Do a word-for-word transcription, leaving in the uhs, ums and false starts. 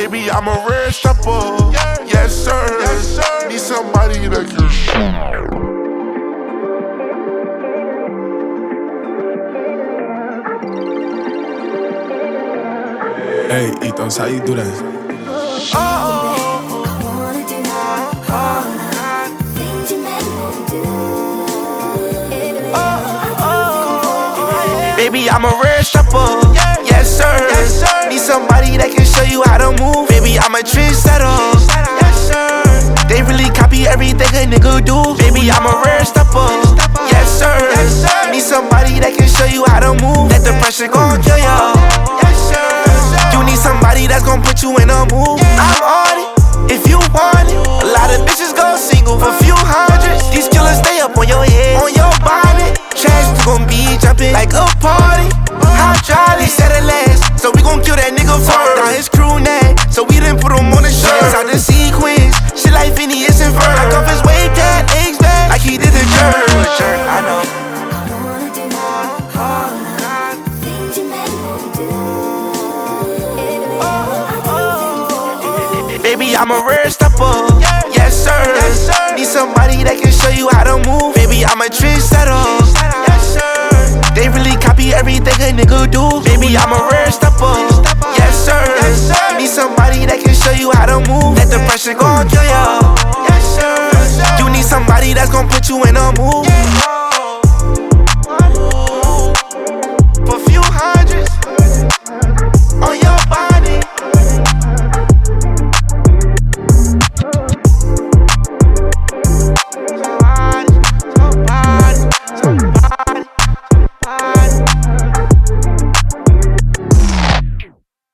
Baby, I'm a rare stepper. Yes, sir. Yes, sir. Need somebody that can shoot. Hey, Ethos, how you do that? Baby, I'm a rare stepper. Yes, sir. Yes, sir. Need somebody that can show you how to move. Baby, I'm a trendsetter. Yes, sir. They really copy everything a nigga do. Baby, I'm a rare stepper. Yes, sir. Yes, sir. Need somebody that can show you how to move. Let the pressure go and kill ya. Yes, sir. You need somebody that's gon' put you in a mood. I'm on it, if you want it. A lot of bitches go single for few hundreds. These killers stay up on your head, on your body. Trash gon' be jumping like a party. How jolly, said it last, so we gon' kill that nigga first. Down his crew neck, so we didn't put him on the shirt. Out the sequence, shit like Phineas and Ferb. Like off his wave cat, eggs back, like he did the jerk. I know. Baby, I'm a rare stepper. Yes, sir. Yes, sir. Need somebody that can show you how to move. Baby, I'm a trendsetter. Yes, sir. They really copy everything a nigga do. Baby, I'm a rare stepper.